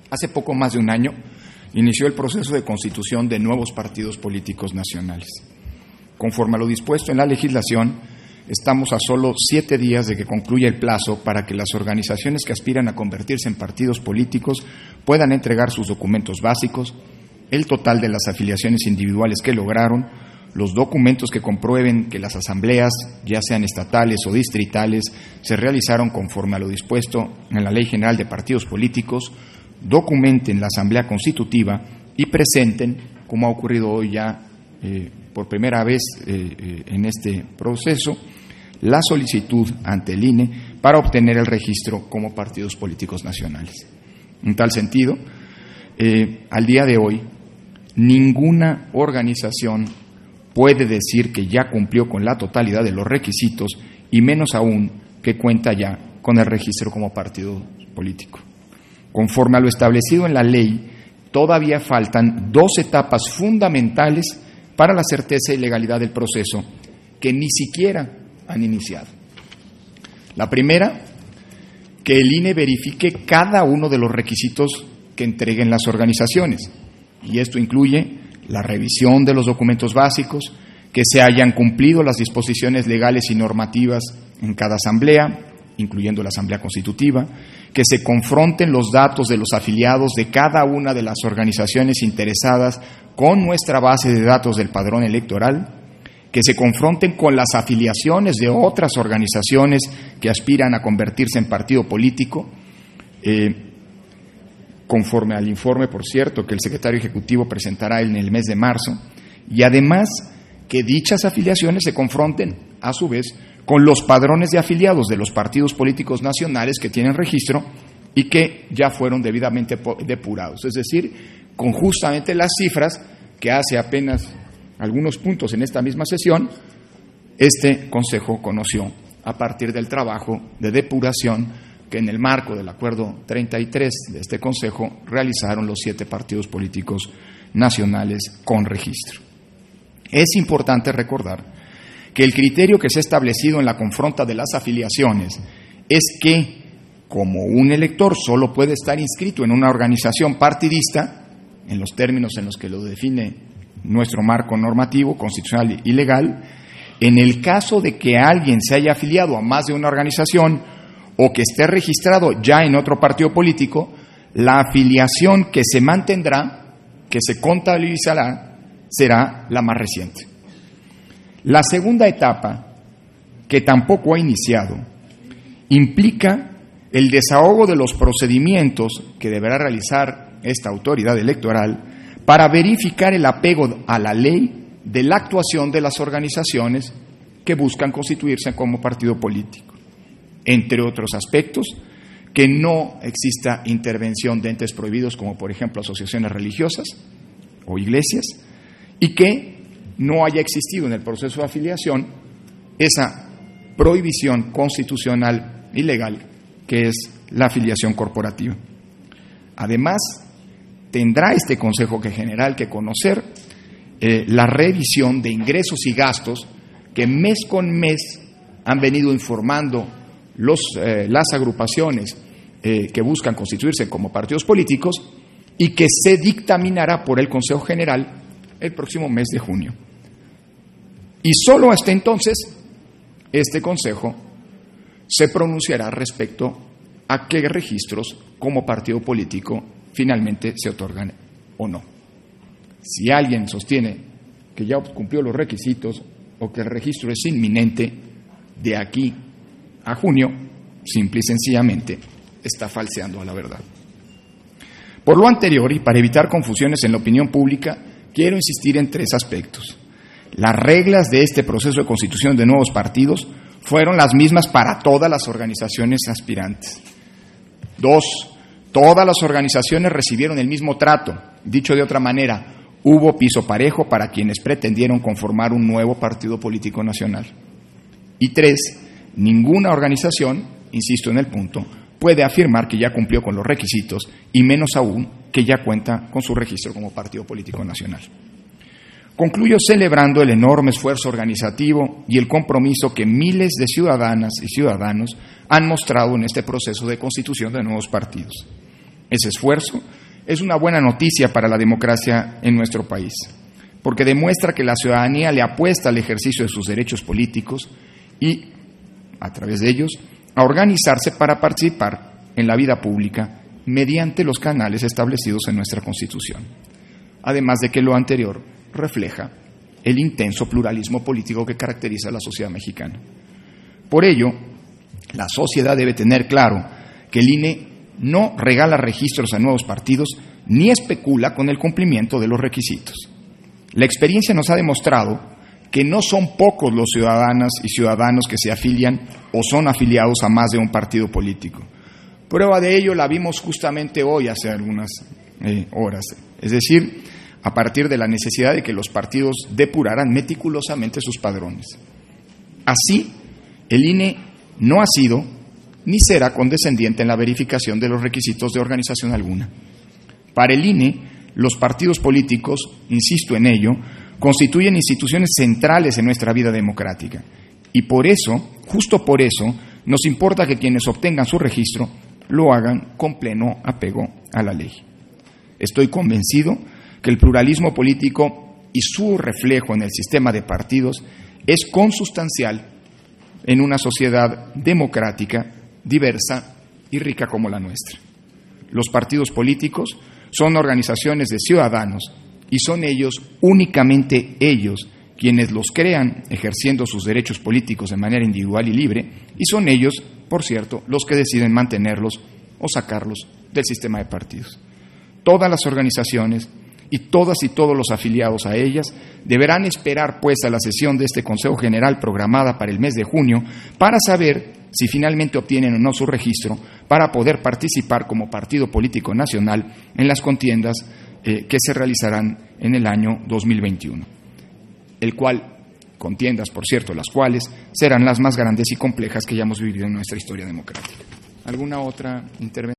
Hace poco más de un año inició el proceso de constitución de nuevos partidos políticos nacionales. Conforme a lo dispuesto en la legislación, estamos a solo 7 días de que concluya el plazo para que las organizaciones que aspiran a convertirse en partidos políticos puedan entregar sus documentos básicos, el total de las afiliaciones individuales que lograron, los documentos que comprueben que las asambleas, ya sean estatales o distritales, se realizaron conforme a lo dispuesto en la Ley General de Partidos Políticos, documenten la Asamblea Constitutiva y presenten, como ha ocurrido hoy ya por primera vez en este proceso, la solicitud ante el INE para obtener el registro como partidos políticos nacionales. En tal sentido, al día de hoy, ninguna organización puede decir que ya cumplió con la totalidad de los requisitos y menos aún que cuenta ya con el registro como partido político. Conforme a lo establecido en la ley, todavía faltan 2 etapas fundamentales para la certeza y legalidad del proceso que ni siquiera han iniciado. La primera, que el INE verifique cada uno de los requisitos que entreguen las organizaciones, y esto incluye la revisión de los documentos básicos, que se hayan cumplido las disposiciones legales y normativas en cada asamblea, incluyendo la Asamblea Constitutiva, que se confronten los datos de los afiliados de cada una de las organizaciones interesadas con nuestra base de datos del padrón electoral, que se confronten con las afiliaciones de otras organizaciones que aspiran a convertirse en partido político, conforme al informe, por cierto, que el secretario ejecutivo presentará en el mes de marzo, y además que dichas afiliaciones se confronten, a su vez, con los padrones de afiliados de los partidos políticos nacionales que tienen registro y que ya fueron debidamente depurados, es decir, con justamente las cifras que hace apenas algunos puntos en esta misma sesión este Consejo conoció a partir del trabajo de depuración que en el marco del Acuerdo 33 de este Consejo realizaron los 7 partidos políticos nacionales con registro. Es importante recordar que el criterio que se ha establecido en la confronta de las afiliaciones es que, como un elector solo puede estar inscrito en una organización partidista, en los términos en los que lo define nuestro marco normativo, constitucional y legal, en el caso de que alguien se haya afiliado a más de una organización o que esté registrado ya en otro partido político, la afiliación que se mantendrá, que se contabilizará, será la más reciente. La segunda etapa, que tampoco ha iniciado, implica el desahogo de los procedimientos que deberá realizar esta autoridad electoral para verificar el apego a la ley de la actuación de las organizaciones que buscan constituirse como partido político. Entre otros aspectos, que no exista intervención de entes prohibidos como por ejemplo asociaciones religiosas o iglesias, y que no haya existido en el proceso de afiliación esa prohibición constitucional y legal que es la afiliación corporativa. Además, tendrá este Consejo General que conocer la revisión de ingresos y gastos que mes con mes han venido informando las agrupaciones que buscan constituirse como partidos políticos y que se dictaminará por el Consejo General el próximo mes de junio. Y solo hasta entonces este Consejo se pronunciará respecto a qué registros como partido político finalmente se otorgan o no. Si alguien sostiene que ya cumplió los requisitos o que el registro es inminente de aquí a junio, simple y sencillamente está falseando a la verdad. Por lo anterior, y para evitar confusiones en la opinión pública, quiero insistir en 3 aspectos. Las reglas de este proceso de constitución de nuevos partidos fueron las mismas para todas las organizaciones aspirantes. 2, todas las organizaciones recibieron el mismo trato. Dicho de otra manera, hubo piso parejo para quienes pretendieron conformar un nuevo partido político nacional. Y 3, ninguna organización, insisto en el punto, puede afirmar que ya cumplió con los requisitos y menos aún que ya cuenta con su registro como partido político nacional. Concluyo celebrando el enorme esfuerzo organizativo y el compromiso que miles de ciudadanas y ciudadanos han mostrado en este proceso de constitución de nuevos partidos. Ese esfuerzo es una buena noticia para la democracia en nuestro país, porque demuestra que la ciudadanía le apuesta al ejercicio de sus derechos políticos y, a través de ellos, a organizarse para participar en la vida pública mediante los canales establecidos en nuestra Constitución. Además de que lo anterior refleja el intenso pluralismo político que caracteriza a la sociedad mexicana. Por ello, la sociedad debe tener claro que el INE no regala registros a nuevos partidos ni especula con el cumplimiento de los requisitos. La experiencia nos ha demostrado que no son pocos los ciudadanas y ciudadanos que se afilian o son afiliados a más de un partido político. Prueba de ello la vimos justamente hoy, hace algunas horas. Es decir, a partir de la necesidad de que los partidos depuraran meticulosamente sus padrones. Así, el INE no ha sido ni será condescendiente en la verificación de los requisitos de organización alguna. Para el INE, los partidos políticos, insisto en ello, constituyen instituciones centrales en nuestra vida democrática. Y por eso, justo por eso, nos importa que quienes obtengan su registro lo hagan con pleno apego a la ley. Estoy convencido que el pluralismo político y su reflejo en el sistema de partidos es consustancial en una sociedad democrática, diversa y rica como la nuestra. Los partidos políticos son organizaciones de ciudadanos y son ellos, únicamente ellos, quienes los crean ejerciendo sus derechos políticos de manera individual y libre, y son ellos, por cierto, los que deciden mantenerlos o sacarlos del sistema de partidos. Todas las organizaciones y todas y todos los afiliados a ellas deberán esperar, pues, a la sesión de este Consejo General programada para el mes de junio para saber si finalmente obtienen o no su registro para poder participar como partido político nacional en las contiendas que se realizarán en el año 2021, el cual, contiendas, por cierto, las cuales serán las más grandes y complejas que hayamos vivido en nuestra historia democrática. ¿Alguna otra intervención?